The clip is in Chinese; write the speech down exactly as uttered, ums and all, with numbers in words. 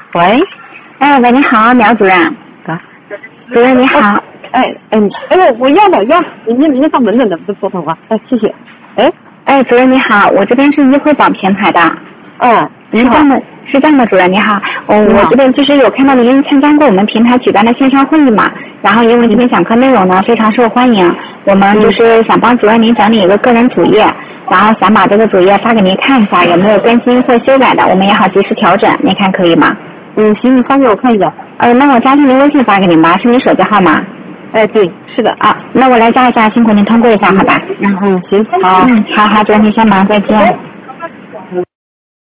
喂， 哎喂，你好，苗主任。 啊， 主任你好。 哎嗯，哎我我要的要，你你你上门诊的不是普通话，哎谢谢。哎哎，主任你好，我这边是医惠保平台的。 嗯， 是这样的，是这样的，主任你好，嗯，我这边就是有看到您参加过我们平台举办的线上会议嘛，然后因为这边讲课内容呢非常受欢迎，我们就是想帮主任您整理一个个人主页，然后想把这个主页发给您看一下，有没有更新或修改的，我们也好及时调整，您看可以吗？ 嗯，行，你发给我看一下。 呃，那我加上您微信发给您吧，是您手机号码？ 哎，对，是的啊，那我来加一下，辛苦您通过一下，好吧？ 嗯嗯，行， 好，嗯，好好，主任您先忙，再见。